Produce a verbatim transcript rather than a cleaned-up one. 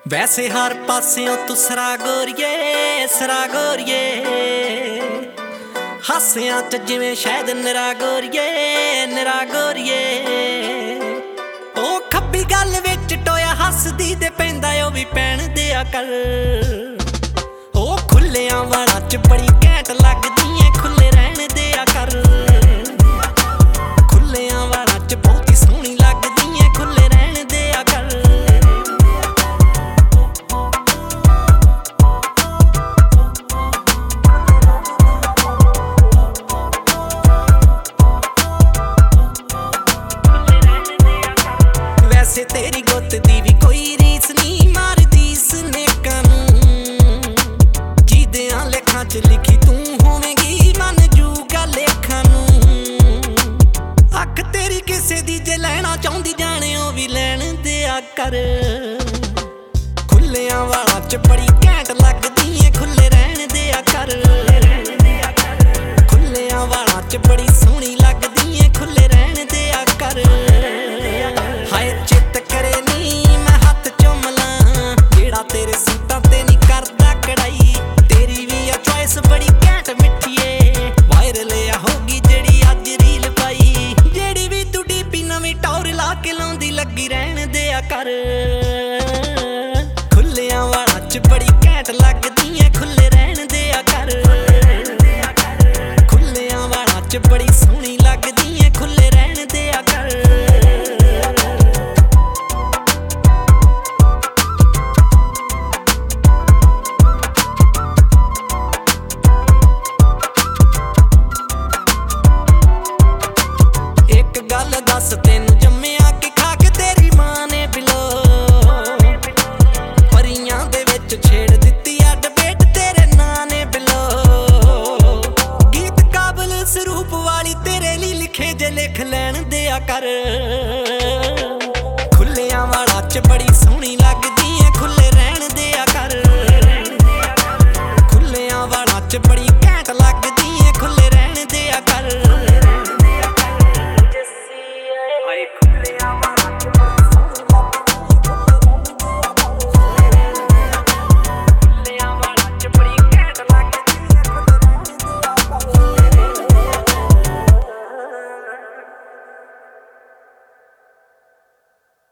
वैसे हर पासियों तू सरा गोरिए सरा गोरिए हासियां च जिवें शायद निरा गोरिए निरा गोरिए ओ खब्बी गल विच टोया हसदी ते पैंदा ओ भी पैण दिया कर ओ खुल्लियां वालां च बड़ी घैंट लगदी ऐ खुल्ले रहण दिया कर खुल्लियां वालां च बहुत ही सोहनी लगदी ऐ खुल्ले रहण दिया कर वैसे तेरी गुत दी भी कोई रीस नहीं मारदी स्नेकां नूं जिदियां लेखां च लिखी तू होवेंगी मन जूगा लेखां नूं अख तेरी किसे दी जे लैना चाहुंदी जाने ओ भी लैण दिया कर खुल्लियां वालां च बड़ी घैंट लगदी ऐ खुल्ले रहण दिया कर खुल्लियां वालां च बड़ी सोहनी लगदी ऐ खुल्ले रहण दिया कर हाय चित करे नी मैं हथ चुम ला जेड़ा तेरे सूटां ते नहीं करदा कढ़ाई तेरी भी आ चॉइस बड़ी घैंट मिठीए वायरल आ होगी जेड़ी अज रील पाई जेड़ी भी तू डीपी नवीं टौर ला के लाउंदी लगी रहण दिया कर खुल्लियां वालां च बड़ी घैंट लगदी ऐ खुल्ले रहण दिया कर खुल्लियां वालां च बड़ी सोहनी लगदी ऐ खुल्ले रहण दिया कर गल दस तेनू जम्मिया कि खाक तेरी मां ने बिलो परियां दे विच छेड़ दित्ती आ डिबेट तेरे नां ने बिलो गीत काबल सरूप वाली तेरे लिए लिखे जे लिख लैण दिया कर खुल्लियां वालां च बड़ी सोहनी लगदी ऐ खुल्ले रहण दिया कर खुल्लियां वालां च बड़ी